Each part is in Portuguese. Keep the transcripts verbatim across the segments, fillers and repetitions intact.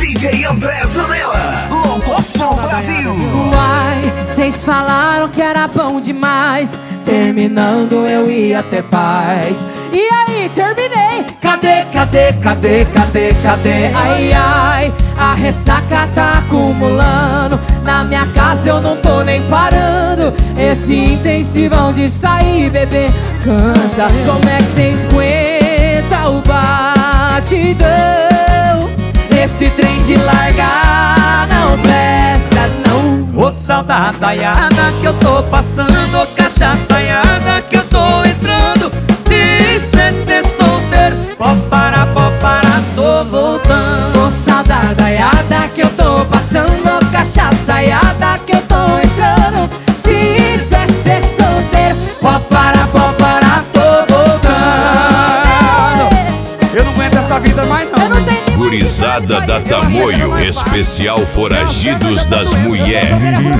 D J André Zanella, Locoção Brasil. Uai, cês falaram que era bom demais, terminando eu ia ter paz. E aí, terminei. Cadê, cadê, cadê, cadê, cadê? Ai, ai, a ressaca tá acumulando. Na minha casa eu não tô nem parando. Esse intensivão de sair, bebê, cansa. Como é que cês aguentam o batidão? Esse trem de largar não presta, não. Ô saudadaiada que eu tô passando, ô cachaçaiada que eu tô entrando. Se isso é ser solteiro, pó para, pó para, tô voltando. Ô saudadaiada que eu tô passando, ô cachaçaiada que eu tô entrando. Se isso é ser solteiro, pó para, pó para, tô voltando. Eu não aguento essa vida mais não. Eu não tenho nem Gurizada da Tamoio, especial Foragidos das Mulheres.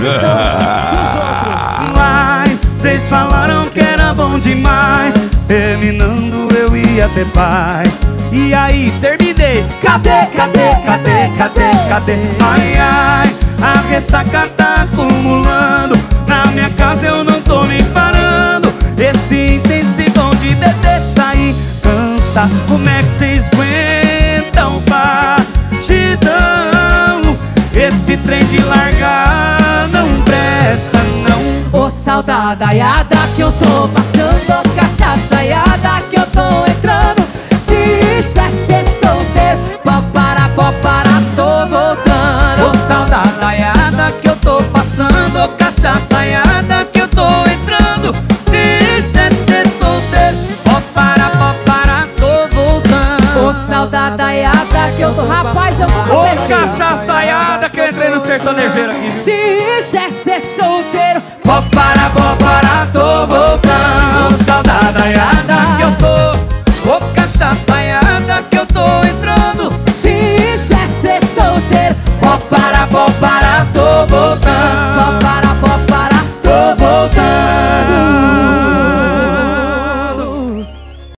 Vai, cês falaram que era bom demais, terminando eu ia ter paz. E aí, terminei. Cadê, cadê, cadê, cadê, cadê? Ai, ai, a ressaca tá acumulando. Na minha casa eu não tô nem parando. Esse intensivão de beber sair cansa. Como é que cês aguentam batidão? Esse trem de largar não presta, não. Ô saudadaiada que eu tô passando, ô cachaçaiada que eu tô entrando. Se isso é ser solteiro, pó para, pó para, tô voltando. Ô saudadaiada que eu tô passando, ô cachaçaiada que eu tô entrando. Se isso é ser solteiro, pó para, pó para, tô voltando. Ô saudadaiada que eu tô... Rapaz, eu nunca Ô pensei. cachaçaiada que eu entrei no sertanejeiro aqui. Se isso é ser solteiro, Pó para, pó para, tô voltando. Ô saudadaiada que eu tô, ô cachaçaiada